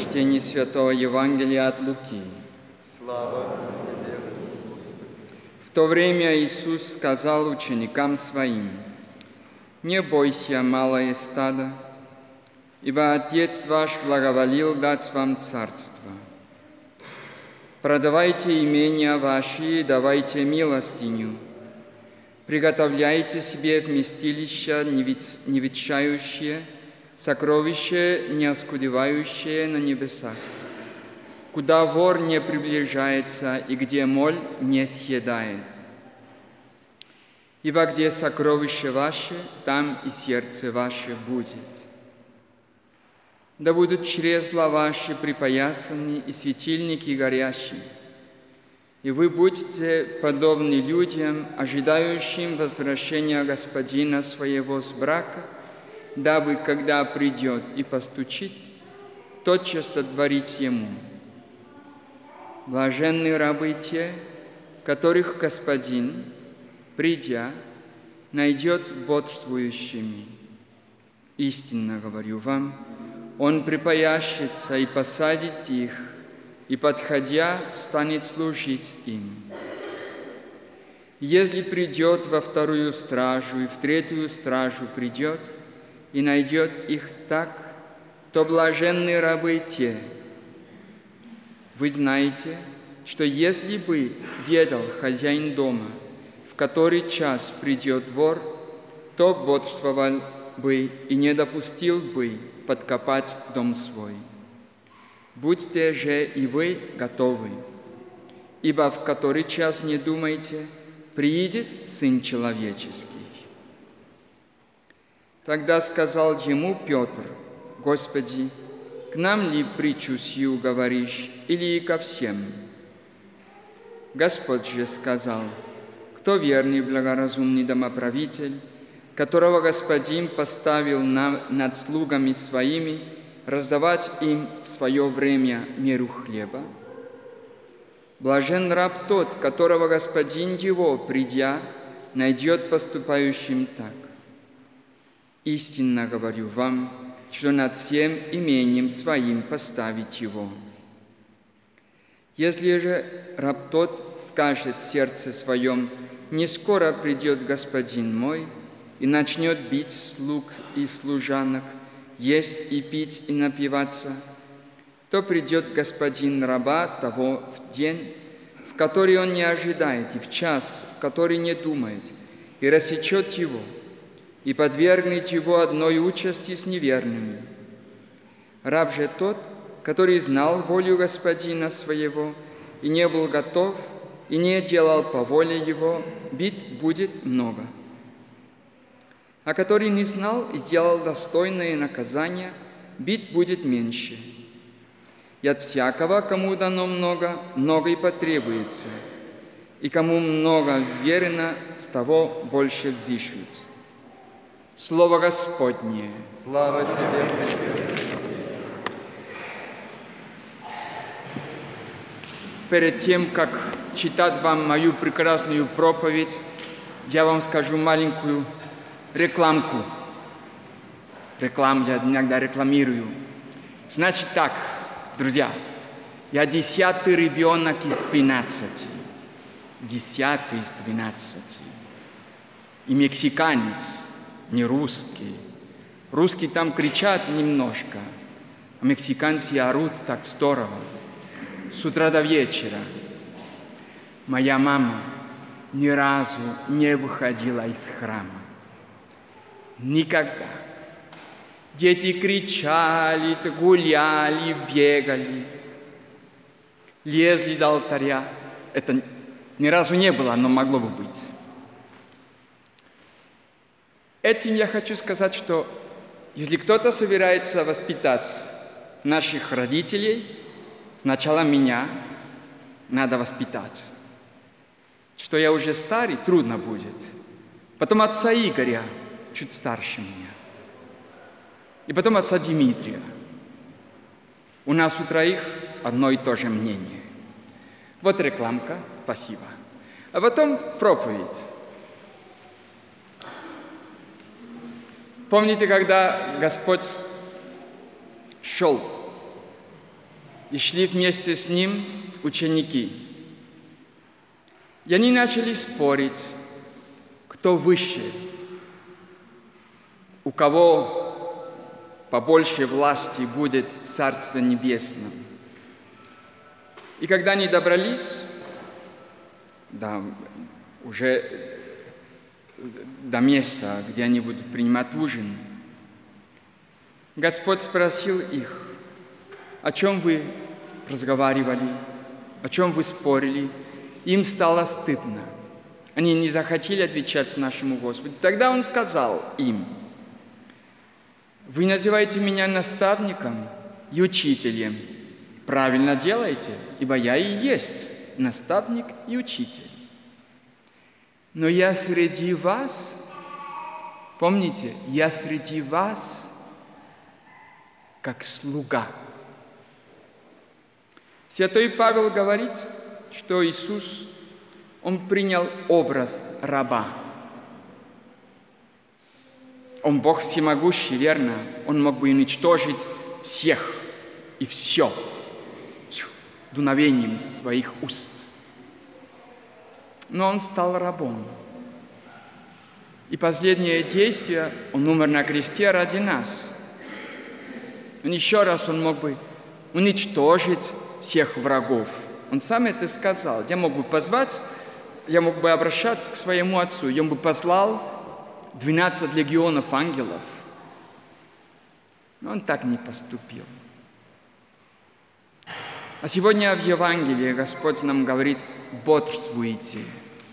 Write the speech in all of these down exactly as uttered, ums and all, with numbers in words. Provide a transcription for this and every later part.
чтение Святого Евангелия от Луки. Слава Тебе, Господи. В то время Иисус сказал ученикам Своим: «Не бойся, малое стадо, ибо Отец ваш благоволил дать вам царство. Продавайте имения ваши и давайте милостиню. Приготовляйте себе вместилища не ветшающие, сокровища не оскудевающие на небесах, куда вор не приближается и где моль не съедает. Ибо где сокровище ваше, там и сердце ваше будет. Да будут чресла ваши припоясаны и светильники горящие, и вы будете подобны людям, ожидающим возвращения господина своего с брака, дабы, когда придет и постучит, тотчас отворить ему. Блаженны рабы те, которых господин, придя, найдет бодрствующими. Истинно говорю вам, он припоящется и посадит их, и, подходя, станет служить им. Если придет во вторую стражу и в третью стражу придет, и найдет их так, то блаженны рабы те. Вы знаете, что если бы ведал хозяин дома, в который час придет вор, то бодрствовал бы и не допустил бы подкопать дом свой. Будьте же и вы готовы, ибо в который час не думайте, приидет Сын Человеческий». Тогда сказал ему Петр: «Господи, к нам ли притчу сию говоришь, или и ко всем?» Господь же сказал: «Кто верный, благоразумный домоправитель, которого господин поставил над слугами своими, раздавать им в свое время меру хлеба? Блажен раб тот, которого господин его, придя, найдет поступающим так. Истинно говорю вам, что над всем имением своим поставить его. Если же раб тот скажет в сердце своем: не скоро придет господин мой, и начнет бить слуг и служанок, есть и пить и напиваться, то придет господин раба того в день, в который он не ожидает, и в час, в который не думает, и рассечет его, и подвергнет его одной участи с неверными. Раб же тот, который знал волю господина своего, и не был готов, и не делал по воле его, бит будет много. А который не знал и сделал достойное наказание, бит будет меньше. И от всякого, кому дано много, много и потребуется, и кому много верено, с того больше взыщут». Слово Господне. Слава Тебе, Господи. Перед тем, как читать вам мою прекрасную проповедь, я вам скажу маленькую рекламку. Реклам я иногда рекламирую. Значит так, друзья, я десятый ребенок из двенадцати. Десятый из двенадцати. И мексиканец, не русский. Русские там кричат немножко, а мексиканцы орут так здорово. С утра до вечера. Моя мама ни разу не выходила из храма. Никогда. Дети кричали, гуляли, бегали, лезли до алтаря. Это ни разу не было, но могло бы быть. Этим я хочу сказать, что если кто-то собирается воспитать наших родителей, сначала меня надо воспитать. Что я уже старый, трудно будет. Потом отца Игоря, чуть старше меня. И потом отца Дмитрия. У нас у троих одно и то же мнение. Вот рекламка, спасибо. А потом проповедь. Помните, когда Господь шел и шли вместе с ним ученики. И они начали спорить, кто выше, у кого побольше власти будет в Царстве Небесном. И когда они добрались, да, уже до места, где они будут принимать ужин, Господь спросил их: о чем вы разговаривали, о чем вы спорили? Им стало стыдно. Они не захотели отвечать нашему Господу. Тогда Он сказал им: вы называете меня наставником и учителем. Правильно делаете, ибо я и есть наставник и учитель. Но я среди вас, помните, я среди вас как слуга. Святой Павел говорит, что Иисус, Он принял образ раба. Он Бог всемогущий, верно? Он мог бы уничтожить всех и все дуновением своих уст. Но Он стал рабом. И последнее действие, Он умер на кресте ради нас. Он еще раз Он мог бы уничтожить всех врагов. Он сам это сказал. Я мог бы позвать, я мог бы обращаться к своему Отцу, и Он бы послал двенадцать легионов ангелов. Но Он так не поступил. А сегодня в Евангелии Господь нам говорит: бодрствуйте.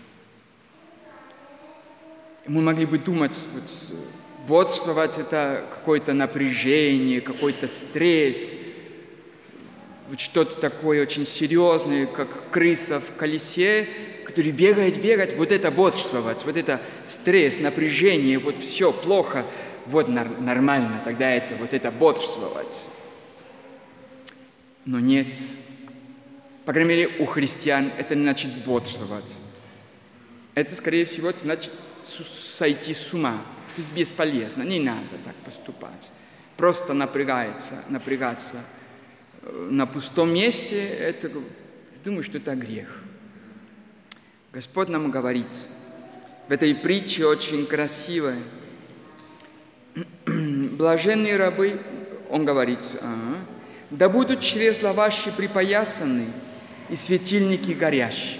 Мы могли бы думать, вот, бодрствовать – это какое-то напряжение, какой-то стресс, вот что-то такое очень серьезное, как крыса в колесе, который бегает, бегает. Вот это бодрствовать, вот это стресс, напряжение, вот все плохо, вот нормально, тогда это, вот это бодрствовать. Но нет. По крайней мере, у христиан это не значит бодрствовать. Это, скорее всего, значит сойти с ума. То есть бесполезно, не надо так поступать. Просто напрягаться, напрягаться на пустом месте, это, думаю, что это грех. Господь нам говорит, в этой притче очень красивой, блаженные рабы, Он говорит, ага, да будут чресла ваши припоясаны и светильники горящие.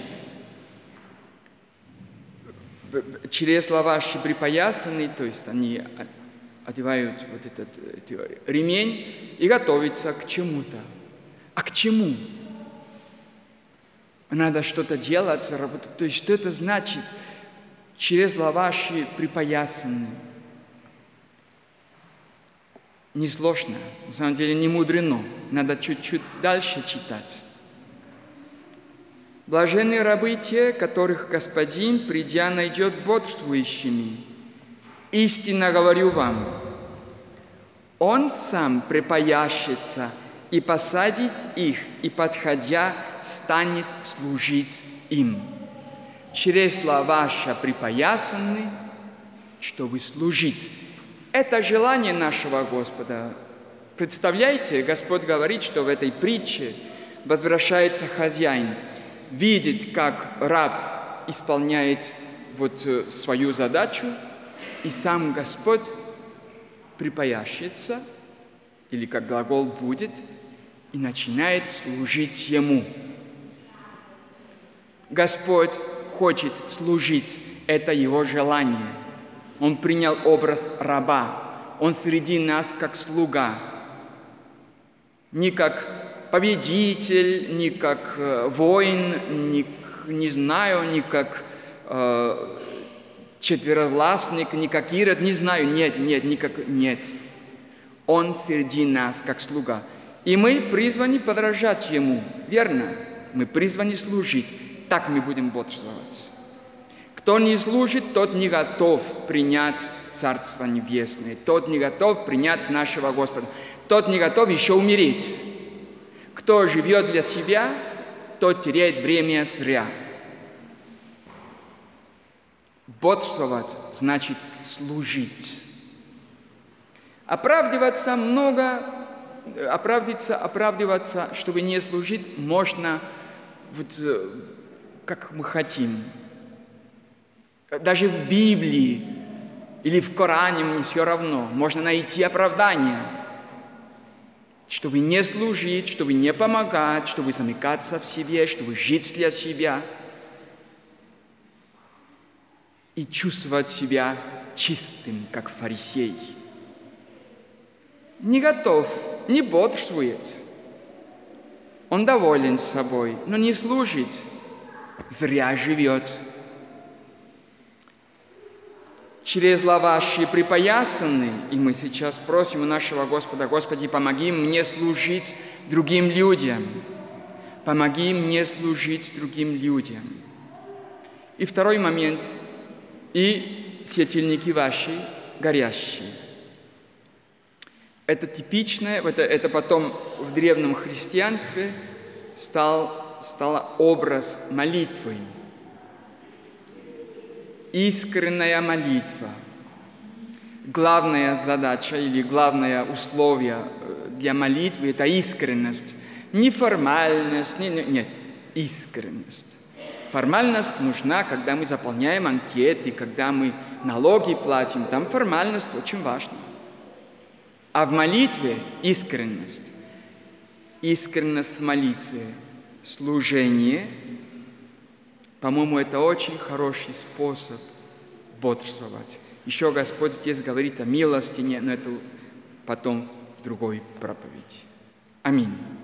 Чресла ваши припоясаны, то есть они одевают вот этот, этот ремень и готовятся к чему-то. А к чему? Надо что-то делать, работать. То есть что это значит? Чресла ваши припоясаны. Несложно, на самом деле не мудрено. Надо чуть-чуть дальше читать. Блаженны рабы те, которых Господин, придя, найдет бодрствующими. Истинно говорю вам, Он сам припояшется и посадит их, и, подходя, станет служить им. Чресла ваши припоясаны, чтобы служить. Это желание нашего Господа. Представляете, Господь говорит, что в этой притче возвращается хозяин, видит, как раб исполняет вот свою задачу, и сам Господь припояшется, или как глагол будет, и начинает служить Ему. Господь хочет служить, это Его желание. Он принял образ раба, Он среди нас как слуга, не как победитель, не как э, воин, не, не знаю, не как э, четверовластник, не как Ирод, не знаю, нет, нет, никак, нет. Он среди нас как слуга. И мы призваны подражать Ему, верно? Мы призваны служить, так мы будем бодрствовать. Кто не служит, тот не готов принять Царство Небесное, тот не готов принять нашего Господа, тот не готов еще умереть. Кто живет для себя, тот теряет время зря. Бодрствовать значит служить. Оправдываться много оправдываться, оправдываться, чтобы не служить, можно вот, как мы хотим. Даже в Библии или в Коране, мне все равно, можно найти оправдание, чтобы не служить, чтобы не помогать, чтобы замыкаться в себе, чтобы жить для себя и чувствовать себя чистым, как фарисей. Не готов, не бодрствует. Он доволен собой, но не служит, зря живет. Через лаваши припоясаны, и мы сейчас просим у нашего Господа: Господи, помоги мне служить другим людям. Помоги мне служить другим людям. И второй момент. И светильники ваши горящие. Это типичное, это, это потом в древнем христианстве стал, стал образ молитвы. Искренняя молитва. Главная задача или главное условие для молитвы – это искренность. Не формальность, не, нет, искренность. Формальность нужна, когда мы заполняем анкеты, когда мы налоги платим. Там формальность очень важна. А в молитве искренность. Искренность в молитве, служение. По-моему, это очень хороший способ бодрствовать. Еще Господь здесь говорит о милостине, но это потом в другой проповеди. Аминь.